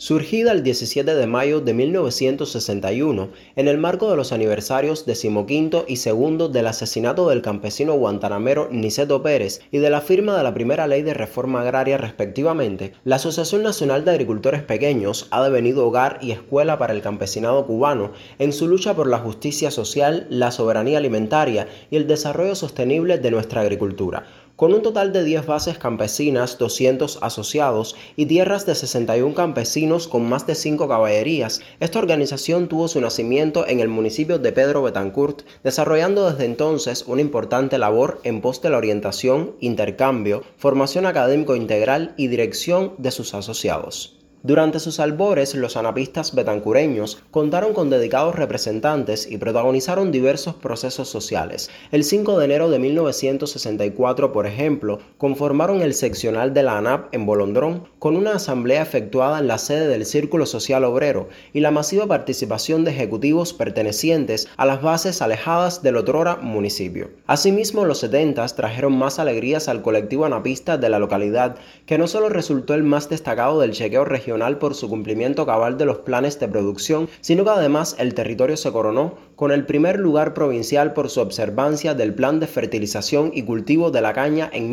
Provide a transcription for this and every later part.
Surgida el 17 de mayo de 1961, en el marco de los aniversarios 15º y 2º del asesinato del campesino guantanamero Niceto Pérez y de la firma de la primera ley de reforma agraria respectivamente, la Asociación Nacional de Agricultores Pequeños ha devenido hogar y escuela para el campesinado cubano en su lucha por la justicia social, la soberanía alimentaria y el desarrollo sostenible de nuestra agricultura. Con un total de 10 bases campesinas, 200 asociados y tierras de 61 campesinos con más de 5 caballerías, esta organización tuvo su nacimiento en el municipio de Pedro Betancourt, desarrollando desde entonces una importante labor en pos de la orientación, intercambio, formación académico integral y dirección de sus asociados. Durante sus albores, los anapistas betancureños contaron con dedicados representantes y protagonizaron diversos procesos sociales. El 5 de enero de 1964, por ejemplo, conformaron el seccional de la ANAP en Bolondrón, con una asamblea efectuada en la sede del Círculo Social Obrero y la masiva participación de ejecutivos pertenecientes a las bases alejadas del otrora municipio. Asimismo, los 70s trajeron más alegrías al colectivo anapista de la localidad, que no solo resultó el más destacado del chequeo regional por su cumplimiento cabal de los planes de producción, sino que además el territorio se coronó con el primer lugar provincial por su observancia del plan de fertilización y cultivo de la caña en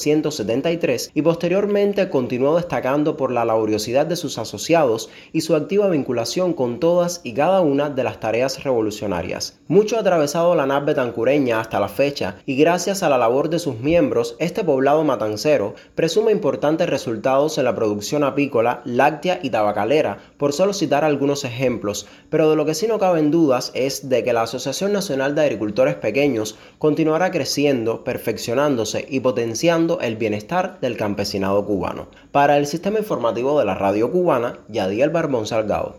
1973 y posteriormente continuó destacando por la laboriosidad de sus asociados y su activa vinculación con todas y cada una de las tareas revolucionarias. Mucho ha atravesado la ANAP betancureña hasta la fecha y gracias a la labor de sus miembros, este poblado matancero presume importantes resultados en la producción apícola, láctea y tabacalera, por solo citar algunos ejemplos, pero de lo que sí no caben dudas es de que la Asociación Nacional de Agricultores Pequeños continuará creciendo, perfeccionándose y potenciando el bienestar del campesinado cubano. Para el Sistema Informativo de la Radio Cubana, Yadiel Barbón Salgado.